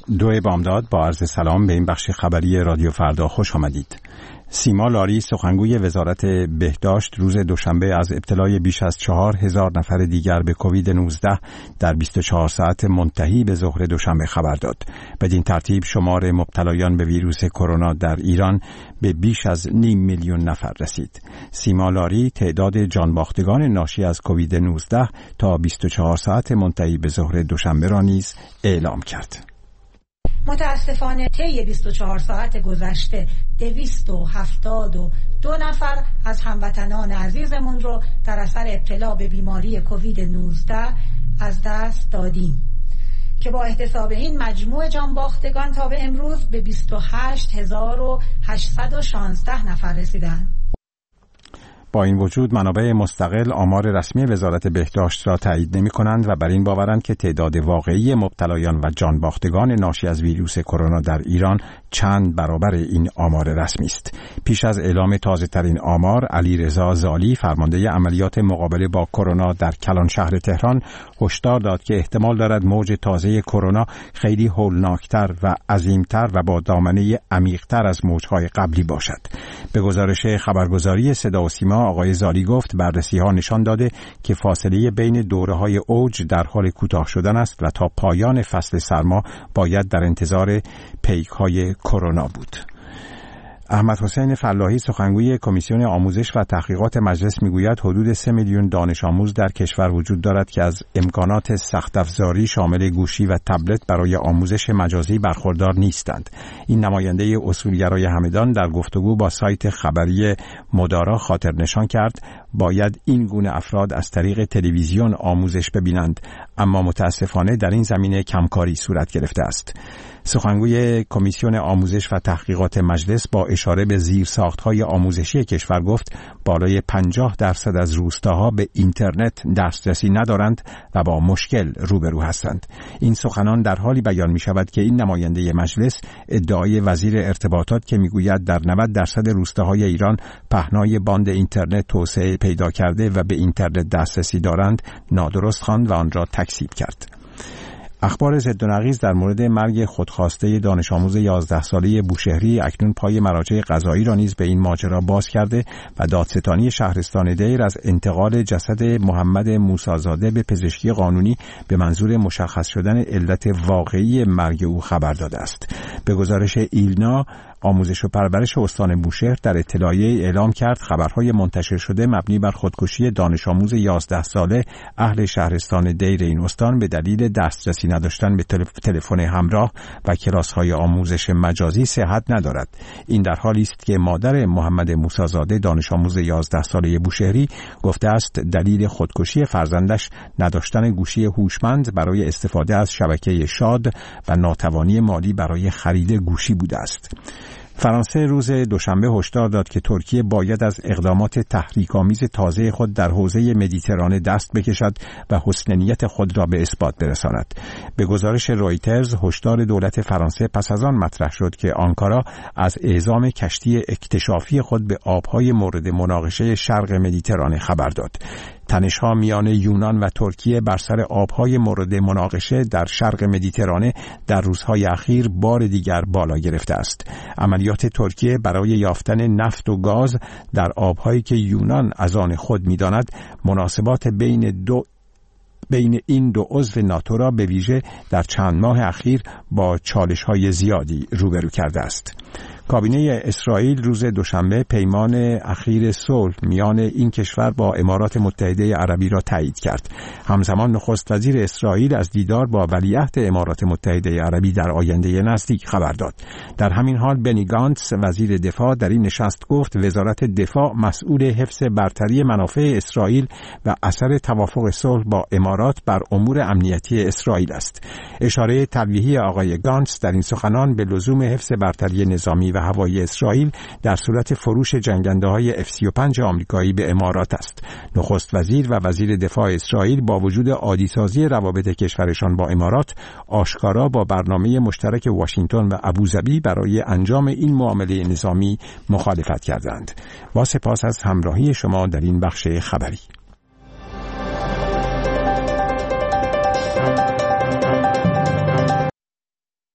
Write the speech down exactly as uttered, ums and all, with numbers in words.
دو بامداد با عرض سلام به این بخش خبری رادیو فردا خوش آمدید. سیما لاری سخنگوی وزارت بهداشت روز دوشنبه از ابتلای بیش از چهار هزار نفر دیگر به کووید نوزده در بیست و چهار ساعت منتهی به ظهر دوشنبه خبر داد. بدین ترتیب شمار مبتلایان به ویروس کرونا در ایران به بیش از نیم میلیون نفر رسید. سیما لاری تعداد جانباختگان ناشی از کووید نوزده تا بیست و چهار ساعت منتهی به ظهر دوشنبه را نیز اعلام کرد. متاسفانه طی بیست و چهار ساعت گذشته دویست و هفتاد و دو نفر از هموطنان عزیزمون رو در اثر ابتلا به بیماری کووید نوزده از دست دادیم که با احتساب این مجموع جانباختگان تا به امروز به بیست و هشت هزار و هشتصد و شانزده نفر رسیدند. با این وجود منابع مستقل آمار رسمی وزارت بهداشت را تایید نمی کنند و بر این باورند که تعداد واقعی مبتلایان و جانباختگان ناشی از ویروس کرونا در ایران چند برابر این آمار رسمی است. پیش از اعلام تازه ترین آمار، علیرضا زالی فرمانده عملیات مقابله با کرونا در کلان شهر تهران هشدار داد که احتمال دارد موج تازه کرونا خیلی هولناکتر و عظیمتر و با دامنه عمیق‌تر از موج‌های قبلی باشد. به گزارش خبرگزاری صدا و سیما آقای زالی گفت بررسی‌ها نشان داده که فاصله بین دوره‌های اوج در حال کوتاه شدن است و تا پایان فصل سرما باید در انتظار پیک‌های کرونا بود. احمد حسین فلاحی سخنگوی کمیسیون آموزش و تحقیقات مجلس میگوید حدود سه میلیون دانش آموز در کشور وجود دارد که از امکانات سخت افزاری شامل گوشی و تبلت برای آموزش مجازی برخوردار نیستند. این نماینده اصولگرای همدان در گفتگو با سایت خبری مدارا خاطر نشان کرد باید این گونه افراد از طریق تلویزیون آموزش ببینند، اما متاسفانه در این زمینه کمکاری صورت گرفته است. سخنگوی کمیسیون آموزش و تحقیقات مجلس با اشاره به زیرساخت‌های آموزشی کشور گفت بالای پنجاه درصد از روستاها به اینترنت دسترسی ندارند و با مشکل روبرو هستند. این سخنان در حالی بیان می شود که این نماینده مجلس ادعای وزیر ارتباطات که میگوید در نود درصد روستاهای ایران پهنای باند اینترنت توسعه پیدا کرده و به اینترنت دسترسی دارند نادرست خواند و آن را تکذیب کرد. اخبار ضد و نقیض در مورد مرگ خودخواسته دانش آموز یازده ساله بوشهری اکنون پای مراجع قضایی را نیز به این ماجرا باز کرده و دادستانی شهرستان دیر از انتقال جسد محمد موسی‌زاده به پزشکی قانونی به منظور مشخص شدن علت واقعی مرگ او خبر داده است. به گزارش ایلنا آموزش و پرورش استان بوشهر در اطلاعیه اعلام کرد خبرهای منتشر شده مبنی بر خودکشی دانش آموز یازده ساله اهل شهرستان دیر این استان به دلیل دسترسی نداشتن به تلفن همراه و کلاس‌های آموزش مجازی صحت ندارد. این در حالی است که مادر محمد موسی‌زاده دانش آموز یازده ساله بوشهری گفته است دلیل خودکشی فرزندش نداشتن گوشی هوشمند برای استفاده از شبکه شاد و ناتوانی مالی برای خرید گوشی بوده است. فرانسه روز دوشنبه هشدار داد که ترکیه باید از اقدامات تحریک‌آمیز تازه خود در حوزه مدیترانه دست بکشد و حسن نیت خود را به اثبات برساند. به گزارش رویترز هشدار دولت فرانسه پس از آن مطرح شد که آنکارا از اعزام کشتی اکتشافی خود به آبهای مورد مناقشه شرق مدیترانه خبر داد. تنش‌ها میان یونان و ترکیه بر سر آبهای مورد مناقشه در شرق مدیترانه در روزهای اخیر بار دیگر بالا گرفته است. عملیات ترکیه برای یافتن نفت و گاز در آبهایی که یونان از آن خود می‌داند مناسبات بین دو بین این دو عضو ناتو را به ویژه در چند ماه اخیر با چالش‌های زیادی روبرو کرده است. کابینه اسرائیل روز دوشنبه پیمان اخیر صلح میان این کشور با امارات متحده عربی را تایید کرد. همزمان نخست وزیر اسرائیل از دیدار با ولیعهد امارات متحده عربی در آینده نزدیک خبر داد. در همین حال بنی گانتس وزیر دفاع در این نشست گفت وزارت دفاع مسئول حفظ برتری منافع اسرائیل و اثر توافق صلح با امارات بر امور امنیتی اسرائیل است. اشاره تلویحی آقای گانتس در این سخنان به لزوم حفظ برتری نظامی و هوایی اسرائیل در صورت فروش جنگنده‌های اف سی و پنج آمریکایی به امارات است. نخست وزیر و وزیر دفاع اسرائیل با وجود عادی‌سازی روابط کشورشان با امارات آشکارا با برنامه مشترک واشنگتن و ابوظبی برای انجام این معامله نظامی مخالفت کردند. با سپاس از همراهی شما در این بخش خبری.